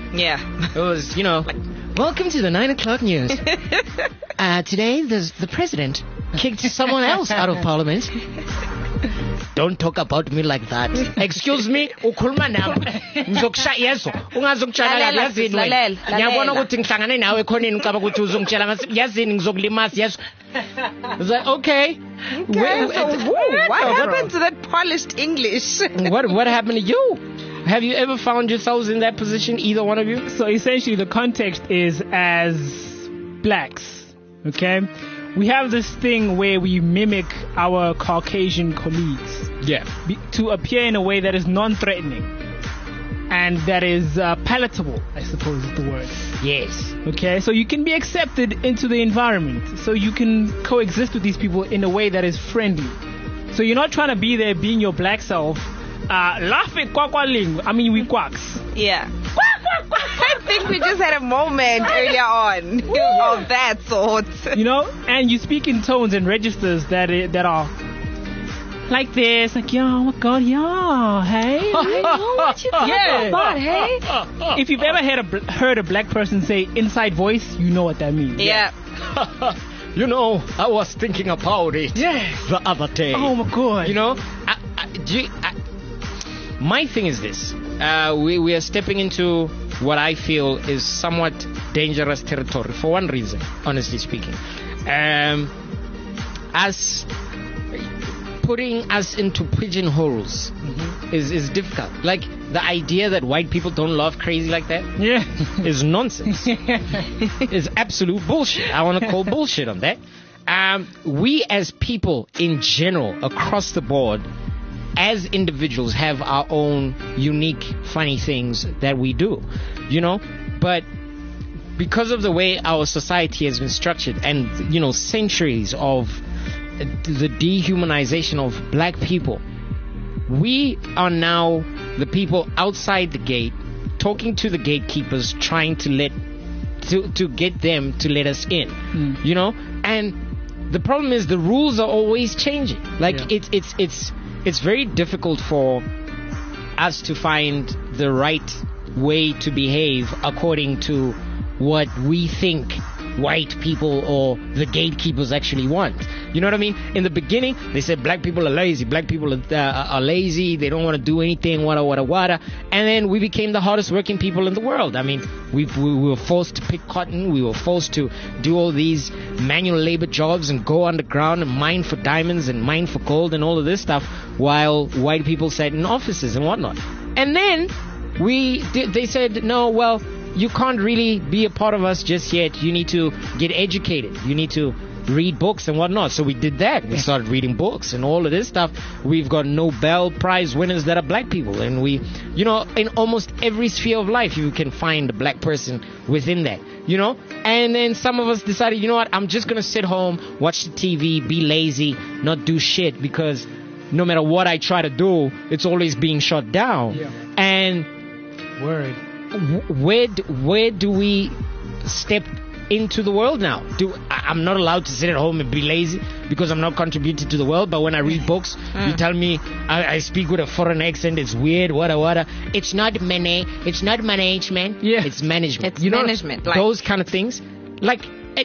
Yeah. It was, like, welcome to the 9 o'clock news. Today, the president kicked someone else out of parliament. Don't talk about me like that. Excuse me, ukhuluma nami. Ngizokushaya yeso. Ungazongitshela yazini wena. Ngiyabona ukuthi ngihlangane nawe khoneni ngicaba ukuthi uzongitshela yazini ngizokulimaza yeso. I was like, okay. What happened to that polished English? What happened to you? Have you ever found yourselves in that position, either one of you? So essentially, the context is as blacks, okay? We have this thing where we mimic our Caucasian colleagues. Yeah. To appear in a way that is non-threatening and that is palatable, I suppose is the word. Yes. Okay, so you can be accepted into the environment. So you can coexist with these people in a way that is friendly. So you're not trying to be there being your black self. Laughing, I mean, we quacks. Yeah. I think we just had a moment earlier on of that sort. And you speak in tones and registers that are like this, like, yeah, oh my God, yeah, hey. I know what you're talking about, hey. If you've ever heard a black person say inside voice, you know what that means. Yeah. I was thinking about it the other day. Oh my God. My thing is this. We are stepping into what I feel is somewhat dangerous territory for one reason, honestly speaking. As putting us into pigeonholes is difficult. Like, the idea that white people don't laugh crazy like that is nonsense. It's absolute bullshit. I want to call bullshit on that. We as people in general, across the board, as individuals, have our own unique, funny things that we do, but because of the way our society has been structured and, centuries of the dehumanization of black people, we are now the people outside the gate talking to the gatekeepers, trying to get them to let us in, and the problem is the rules are always changing. It's very difficult for us to find the right way to behave according to what we think white people or the gatekeepers actually want. You know what I mean? In the beginning, they said black people are lazy. Black people are lazy. They don't want to do anything. Wada. And then we became the hardest working people in the world. I mean, we were forced to pick cotton. We were forced to do all these manual labor jobs and go underground and mine for diamonds and mine for gold and all of this stuff, while white people sat in offices and whatnot. And then they said, no, well, you can't really be a part of us just yet. You need to get educated. You need to read books and whatnot. So we did that. We started reading books and all of this stuff. We've got Nobel Prize winners that are black people. And we, in almost every sphere of life, you can find a black person within that, And then some of us decided, you know what, I'm just going to sit home, watch the TV, be lazy, not do shit, because no matter what I try to do, it's always being shut down. Yeah. And where do we step into the world now? I'm not allowed to sit at home and be lazy because I'm not contributing to the world, but when I read books, you tell me I speak with a foreign accent, it's weird, wada. It's not money, it's not management, it's management. It's management. Those kind of things. Like,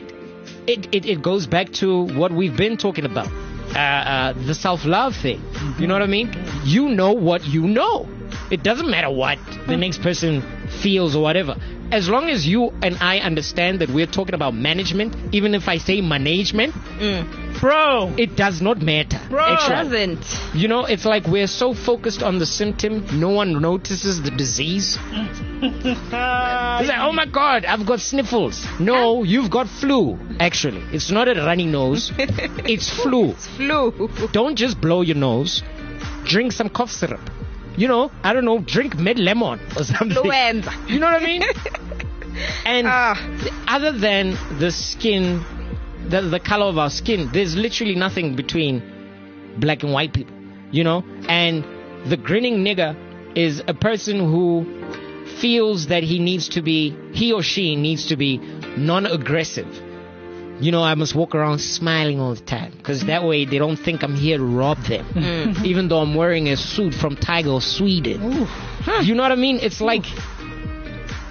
it goes back to what we've been talking about, the self-love thing. You know what I mean? You know what you know. It doesn't matter what the next person feels or whatever. As long as you and I understand that we're talking about management, even if I say management, bro, it does not matter. Bro, it doesn't. It's like we're so focused on the symptom, no one notices the disease. It's like, oh my God, I've got sniffles. No, you've got flu. Actually, it's not a runny nose. It's flu. It's flu. Don't just blow your nose. Drink some cough syrup. I don't know, drink Med Lemon or something. Fluenza. You know what I mean? And other than the skin, the color of our skin, there's literally nothing between black and white people, And the grinning nigger is a person who feels that he or she needs to be non-aggressive. I must walk around smiling all the time, because that way they don't think I'm here to rob them, even though I'm wearing a suit from Tiger of Sweden. You know what I mean? It's like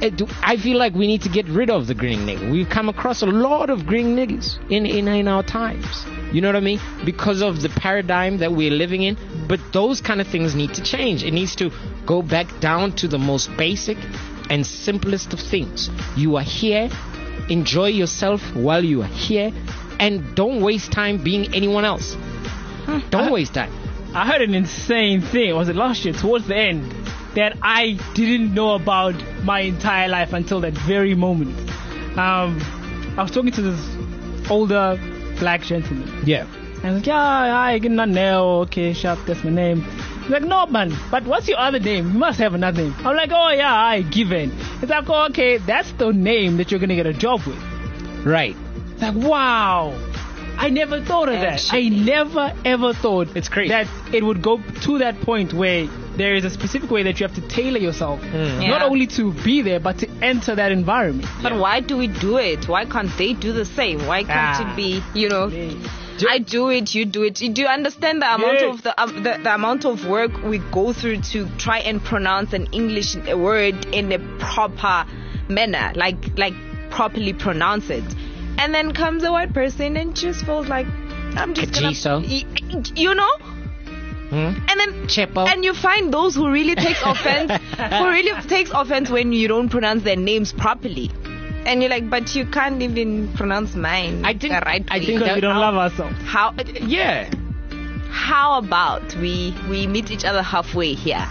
I feel like we need to get rid of the grinning nigga. We've come across a lot of grinning niggas in our times. You know what I mean? Because of the paradigm that we're living in. But those kind of things need to change. It needs to go back down to the most basic and simplest of things. You are here. Enjoy yourself while you are here. And don't waste time being anyone else. Don't waste time. I heard an insane thing. Was it last year, towards the end, that I didn't know about my entire life until that very moment. I was talking to this older black gentleman. Yeah. And I was like, yeah, I get not now. Okay, sharp, that's my name. He's like, no, man, but what's your other name? You must have another name. I'm like, oh, yeah, I given. It's like, oh, okay, that's the name that you're going to get a job with. Right. It's like, wow. I never thought of that. I never, ever thought it's crazy that it would go to that point where there is a specific way that you have to tailor yourself. Not only to be there, but to enter that environment. But why do we do it? Why can't they do the same? Why can't it be, I do it, you do it. Do you understand the amount of the amount of work we go through to try and pronounce an English word in a proper manner, like properly pronounce it? And then comes a white person and just feels like, I'm just gonna, And then Chepo. And you find those who really takes offense when you don't pronounce their names properly. And you're like, but you can't even pronounce mine I think because we don't love ourselves. How about we meet each other halfway here?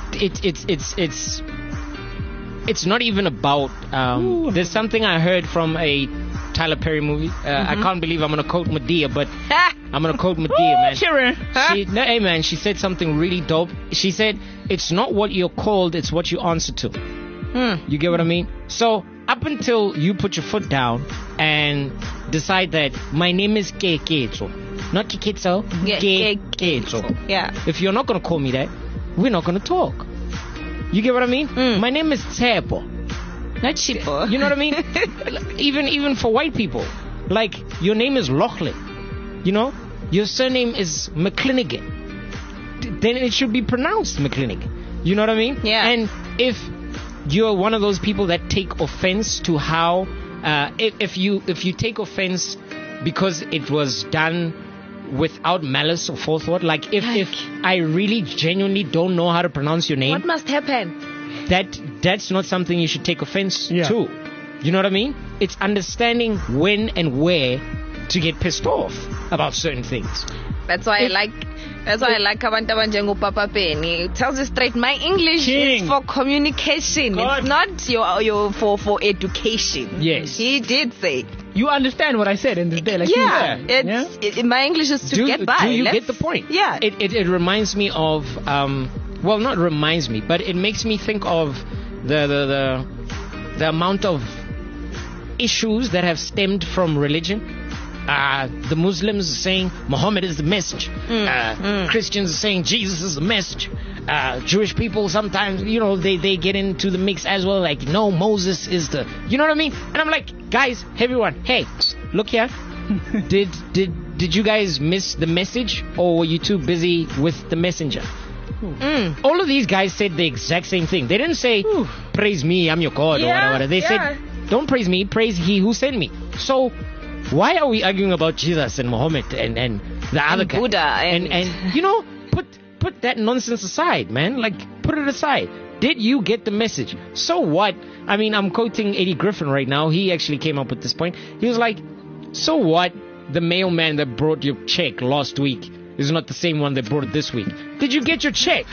It's not even about there's something I heard from a Tyler Perry movie. I can't believe I'm gonna quote Medea, but I'm gonna quote Medea, man. She said something really dope. She said, it's not what you're called, it's what you answer to. You get what I mean? So up until you put your foot down and decide that my name is Keketso, not Keketso, Keketso. Yeah. If you're not gonna call me that, we're not gonna talk. You get what I mean? My name is Tsepo. Not Chipo. You know what I mean? even for white people. Like, your name is Lachlan. You know? Your surname is McClinigan. Then it should be pronounced McClinigan. You know what I mean? Yeah. And if you're one of those people that take offense to how... if you take offense because it was done without malice or forethought, like if I really genuinely don't know how to pronounce your name... What must happen? That's not something you should take offense to. You know what I mean? It's understanding when and where to get pissed off about certain things. That's why I like Abantu Abanjengo Papa Penny. It tells you straight, my English is for communication. It's not your for education. Yes. He did say. You understand what I said in this day, like my English is to get by. Do you get the point? Yeah. It reminds me of well, not reminds me, but it makes me think of the amount of issues that have stemmed from religion. The Muslims are saying Muhammad is the message. Christians are saying Jesus is the message. Jewish people sometimes, they get into the mix as well. Like, no, Moses is the... You know what I mean? And I'm like, guys, everyone, hey, look here. Did you guys miss the message, or were you too busy with the messenger? All of these guys said the exact same thing. They didn't say, praise me, I'm your God, or whatever. They said, don't praise me, praise he who sent me. So why are we arguing about Jesus and Muhammad and the other guy? Buddha and put that nonsense aside, man. Like, put it aside. Did you get the message? So what? I mean, I'm quoting Eddie Griffin right now. He actually came up with this point. He was like, so what? The mailman that brought your check last week is not the same one that brought it this week. Did you get your check?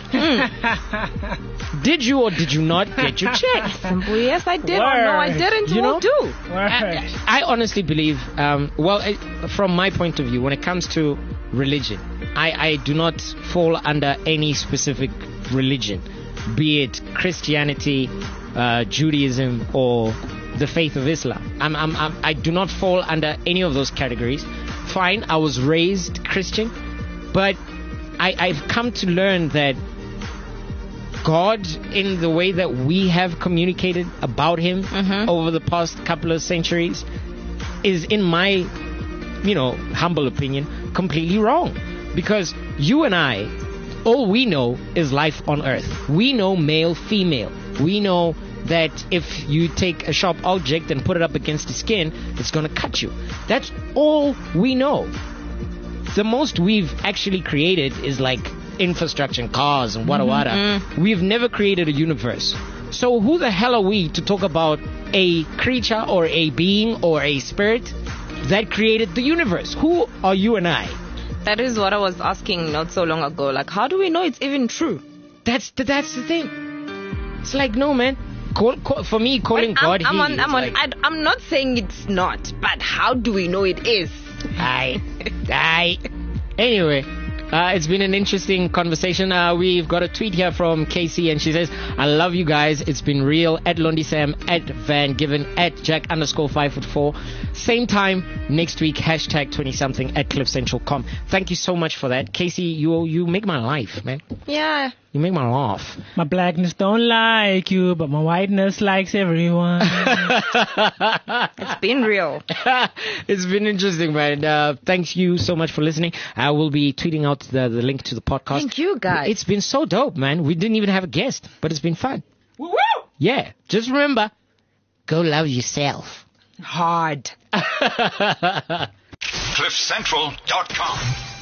Did you or did you not get your check? Yes, I did. Or no, I didn't. You will do. I honestly believe, from my point of view, when it comes to religion, I do not fall under any specific religion, be it Christianity, Judaism, or the faith of Islam. I do not fall under any of those categories. Fine, I was raised Christian, but I've come to learn that God, in the way that we have communicated about Him over the past couple of centuries, is, in my, humble opinion, completely wrong. Because you and I, all we know is life on earth. We know male, female. We know that if you take a sharp object and put it up against the skin, it's going to cut you. That's all we know. The most we've actually created is like infrastructure and cars and wada. We've never created a universe. So who the hell are we to talk about a creature or a being or a spirit that created the universe? Who are you and I? That is what I was asking not so long ago. Like, how do we know it's even true? That's the thing. It's like, no, man. For me, calling God I'm not saying it's not, but how do we know it is? Anyway, it's been an interesting conversation. We've got a tweet here from Casey, and she says, I love you guys. It's been real. At Londi Sam, at Van Given, at Jack_5'4". Same time next week, #20something at CliffCentral.com. Thank you so much for that. Casey, you make my life, man. Yeah. You make my laugh. My blackness don't like you, but my whiteness likes everyone. It's been real. It's been interesting, man. Thanks you so much for listening. I will be tweeting out the link to the podcast. Thank you, guys. It's been so dope, man. We didn't even have a guest, but it's been fun. Woo-woo! Yeah. Just remember, go love yourself. Hard. CliffCentral.com